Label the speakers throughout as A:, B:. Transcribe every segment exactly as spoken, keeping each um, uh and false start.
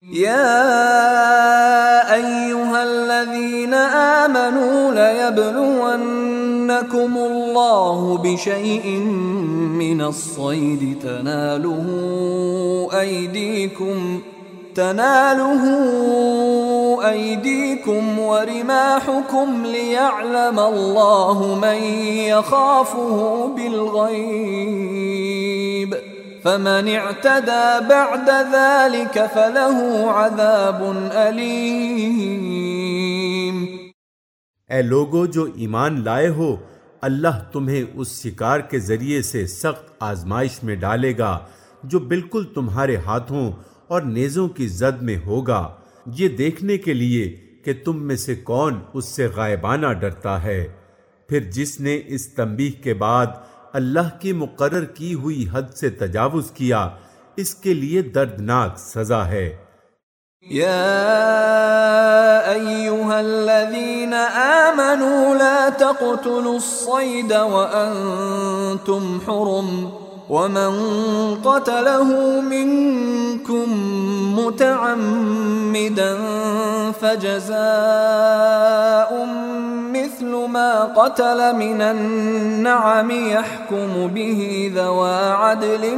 A: يا أيها الذين آمنوا ليبلونكم الله بشيء من الصيد تناله أيديكم تناله أيديكم ورماحكم ليعلم الله من يخافه بالغيب فمن اعتدى بعد ذلك فله عذاب أليم۔
B: اے لوگو جو ایمان لائے ہو، اللہ تمہیں اس شکار کے ذریعے سے سخت آزمائش میں ڈالے گا جو بالکل تمہارے ہاتھوں اور نیزوں کی زد میں ہوگا، یہ دیکھنے کے لیے کہ تم میں سے کون اس سے غائبانہ ڈرتا ہے۔ پھر جس نے اس تنبیہ کے بعد اللہ کی مقرر کی ہوئی حد سے تجاوز کیا، اس کے لیے دردناک سزا ہے۔
A: يا أيها الذين آمنوا لا تقتلوا الصيد وأنتم حرم ومن قتله منكم متعمدا فجزاء مثل ما قتل من النعم يحكم به ذوى عدل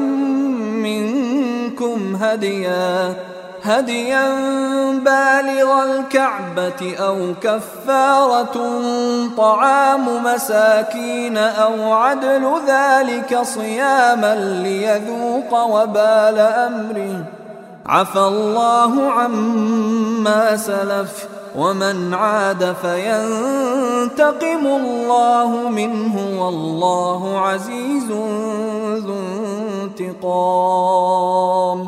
A: منكم هديا هديا بالغ الكعبة أو كفارة طعام مساكين أو عدل ذلك صياما ليذوق وبال أمره عفى الله عما سلف ومن عاد فينتقم الله منه والله عزيز ذو انتقام۔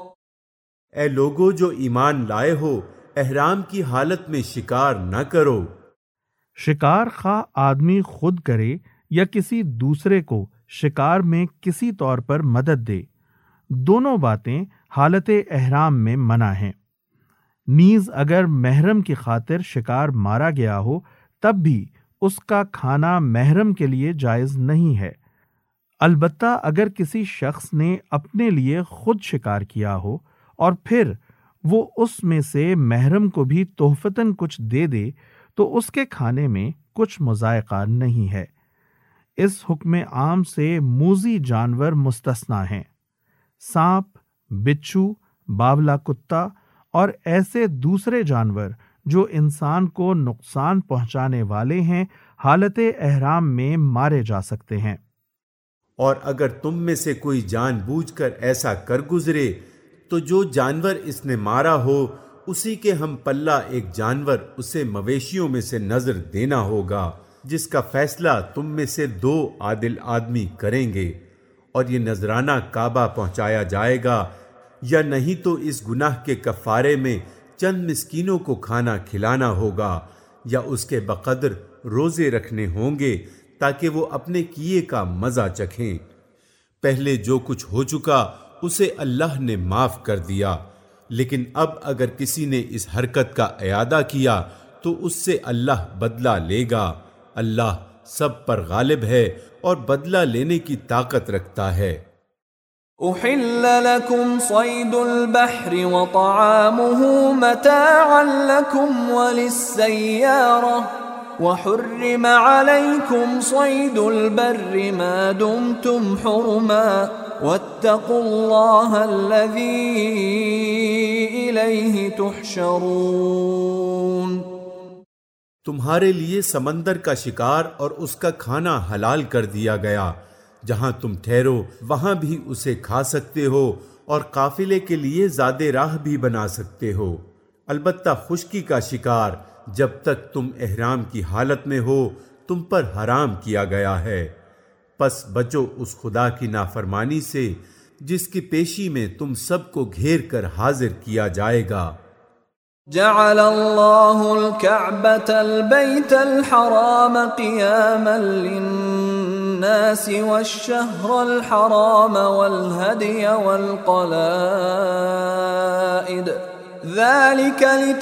B: اے لوگو جو ایمان لائے ہو، احرام کی حالت میں شکار نہ کرو۔
C: شکار خواہ آدمی خود کرے یا کسی دوسرے کو شکار میں کسی طور پر مدد دے، دونوں باتیں حالت احرام میں منع ہیں۔ نیز اگر محرم کی خاطر شکار مارا گیا ہو تب بھی اس کا کھانا محرم کے لیے جائز نہیں ہے، البتہ اگر کسی شخص نے اپنے لیے خود شکار کیا ہو اور پھر وہ اس میں سے محرم کو بھی تحفتاً کچھ دے دے تو اس کے کھانے میں کچھ مضائقہ نہیں ہے۔ اس حکم عام سے موذی جانور مستثنیٰ ہیں۔ سانپ، بچھو، باولا کتا اور ایسے دوسرے جانور جو انسان کو نقصان پہنچانے والے ہیں حالت احرام میں مارے جا سکتے ہیں۔
B: اور اگر تم میں سے کوئی جان بوجھ کر ایسا کر گزرے تو جو جانور اس نے مارا ہو اسی کے ہم پلہ ایک جانور اسے مویشیوں میں سے نظر دینا ہوگا، جس کا فیصلہ تم میں سے دو عادل آدمی کریں گے، اور یہ نذرانہ کعبہ پہنچایا جائے گا، یا نہیں تو اس گناہ کے کفارے میں چند مسکینوں کو کھانا کھلانا ہوگا، یا اس کے بقدر روزے رکھنے ہوں گے تاکہ وہ اپنے کیے کا مزہ چکھیں۔ پہلے جو کچھ ہو چکا اسے اللہ نے معاف کر دیا، لیکن اب اگر کسی نے اس حرکت کا اعادہ کیا تو اس سے اللہ بدلہ لے گا۔ اللہ سب پر غالب ہے اور بدلہ لینے کی طاقت رکھتا ہے۔
A: أحل لكم صيد البحر وطعامه متاعا لكم وللسيارة وحرم عليكم صيد البر ما دمتم حرما واتقوا الله الذي إليه تحشرون۔
B: تمہارے لیے سمندر کا شکار اور اس کا کھانا حلال کر دیا گیا، جہاں تم ٹھہرو وہاں بھی اسے کھا سکتے ہو اور قافلے کے لیے زادے راہ بھی بنا سکتے ہو، البتہ خشکی کا شکار جب تک تم احرام کی حالت میں ہو تم پر حرام کیا گیا ہے، پس بچو اس خدا کی نافرمانی سے جس کی پیشی میں تم سب کو گھیر کر حاضر کیا جائے گا۔
A: جعل اللہ الكعبة البيت الحرام قياما للناس والشهر الحرام والهدي والقلائد ذلك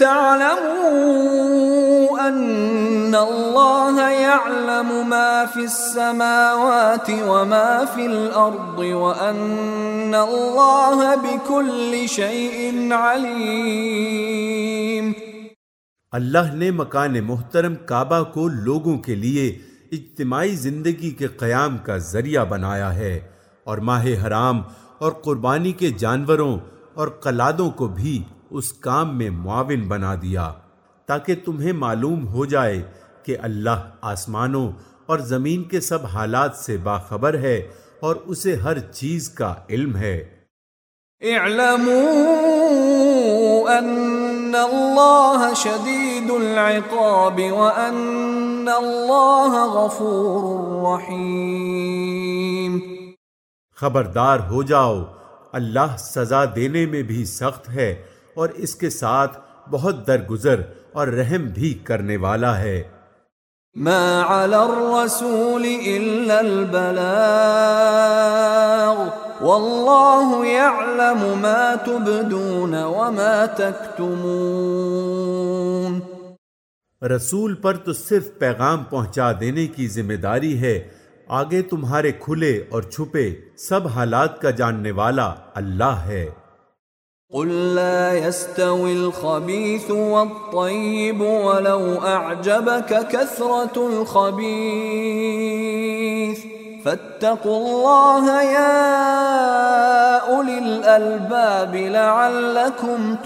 A: لتعلموا أن الله يعلم ما في السماوات وما في الأرض وأن اللہ بکل شیء علیم۔
B: اللہ نے مکان محترم کعبہ کو لوگوں کے لیے اجتماعی زندگی کے قیام کا ذریعہ بنایا ہے، اور ماہ حرام اور قربانی کے جانوروں اور قلادوں کو بھی اس کام میں معاون بنا دیا، تاکہ تمہیں معلوم ہو جائے کہ اللہ آسمانوں اور زمین کے سب حالات سے باخبر ہے اور اسے ہر چیز کا علم ہے۔
A: اعلموا ان اللہ شدید العقاب وان اللہ غفور رحیم۔
B: خبردار ہو جاؤ، اللہ سزا دینے میں بھی سخت ہے اور اس کے ساتھ بہت درگزر اور رحم بھی کرنے والا ہے۔
A: ما علی الرسول الا البلاغ واللہ یعلم ما تبدون وما تکتمون۔
B: رسول پر تو صرف پیغام پہنچا دینے کی ذمہ داری ہے، آگے تمہارے کھلے اور چھپے سب حالات کا جاننے والا اللہ ہے۔
A: قل لا يستوي الخبيث والطيب ولو أعجبك كثرة الخبيث فاتقوا الله يا أولي الألباب لعلكم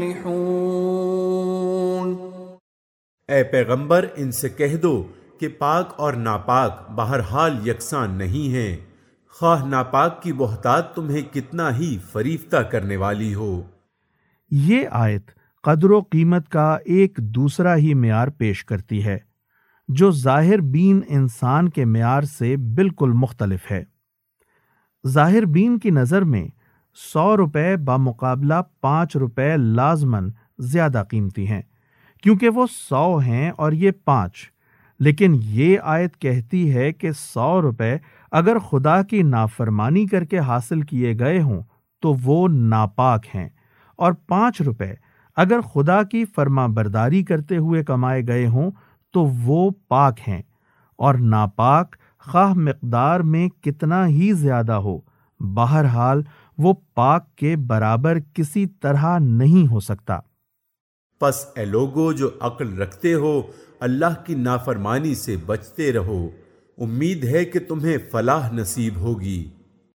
A: تفلحون۔
B: اے پیغمبر، ان سے کہہ دو کہ پاک اور ناپاک بہرحال یکساں نہیں ہیں، خواہ ناپاک کی بہتات تمہیں کتنا ہی فریفتہ کرنے والی ہو۔
C: یہ آیت قدر و قیمت کا ایک دوسرا ہی معیار پیش کرتی ہے جو ظاہر بین انسان کے معیار سے بالکل مختلف ہے۔ ظاہر بین کی نظر میں سو روپے بمقابلہ پانچ روپے لازماً زیادہ قیمتی ہیں، کیونکہ وہ سو ہیں اور یہ پانچ، لیکن یہ آیت کہتی ہے کہ سو روپے اگر خدا کی نافرمانی کر کے حاصل کیے گئے ہوں تو وہ ناپاک ہیں، اور پانچ روپے اگر خدا کی فرما برداری کرتے ہوئے کمائے گئے ہوں تو وہ پاک ہیں، اور ناپاک خواہ مقدار میں کتنا ہی زیادہ ہو، بہرحال وہ پاک کے برابر کسی طرح نہیں ہو سکتا۔
B: پس اے لوگو جو عقل رکھتے ہو، اللہ کی نافرمانی سے بچتے رہو، امید ہے کہ تمہیں فلاح نصیب ہوگی۔